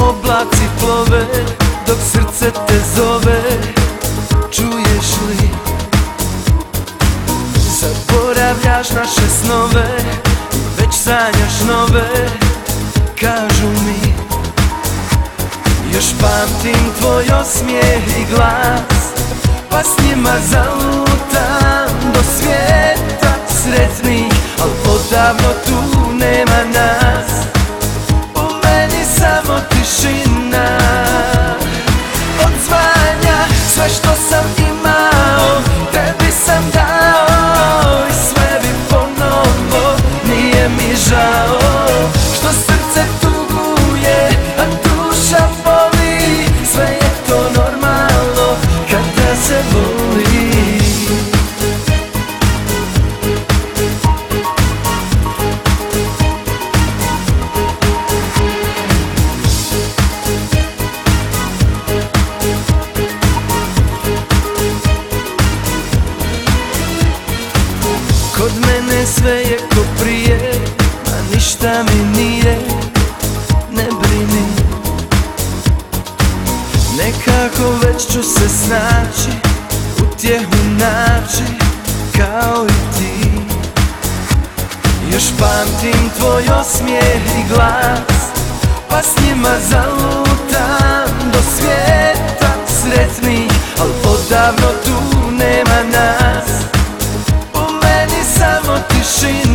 Oblaci plove dok srce te zove. Čuješ li? Zaboravljaš naše snove, već sanjaš nove. Kažu mi, još pamtim tvoj osmijeh i glas, pa s njima zalutam do svijeta sretnih. Al odavno tu nema nas, u meni samo tišina. Odzvanja sve što sam imao, tebi sam dao i sve bi ponovo. Nije mi žao što srce tuguje, a duša boli. Sve je to normalno kada se voli. Kod mene sve je ko prije, a ništa mi nije, ne brini. Nekako već ću se snaći, utjehu naći kao i ti. Još pamtim tvoj osmijeh i glas, pa s njima zalutam do svijeta sretnih. Al odavno tu nema nas, u meni samo tišina.